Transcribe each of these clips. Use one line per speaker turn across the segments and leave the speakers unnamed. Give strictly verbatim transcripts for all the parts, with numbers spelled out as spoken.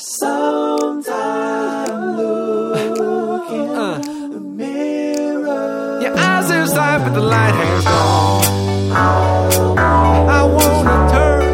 Sometimes look in uh. the mirror.
Your eyes are sight, but the light has gone. I wanna turn.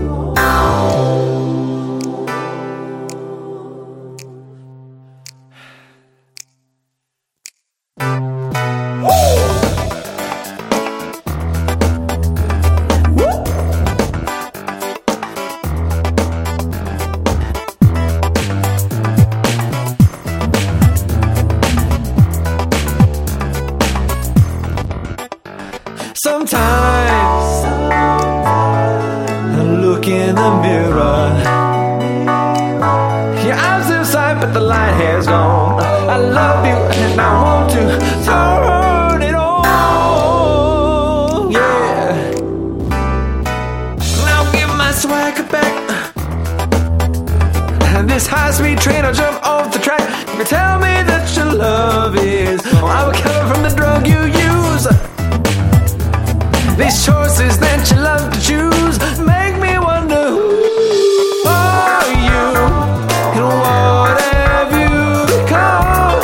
Sometimes I look in the mirror. Your eyes are sight, but the light has gone. I love you and I want to turn it on. Yeah. Now give my swagger back. And this high-speed train, I'll jump off the track. You can tell me that your love is. Oh, I will cover from the drug you use. These choices that you love to choose make me wonder who are you and what have you become?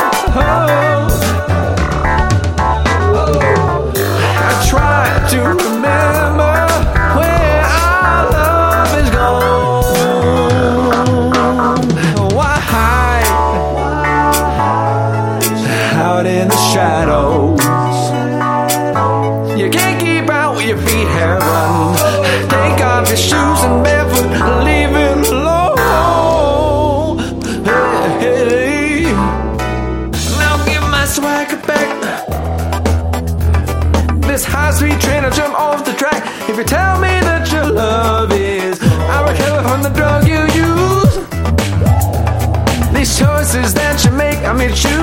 I try to remember where our love is gone. Why hide out in the shadows? You can't keep out where your feet have run. Take off your shoes and barefoot, leave it alone. Hey, hey. Now give my swagger back. This high-speed train, I'll jump off the track. If you tell me that your love is, I recover from the drug you use. These choices that you make, I may choose.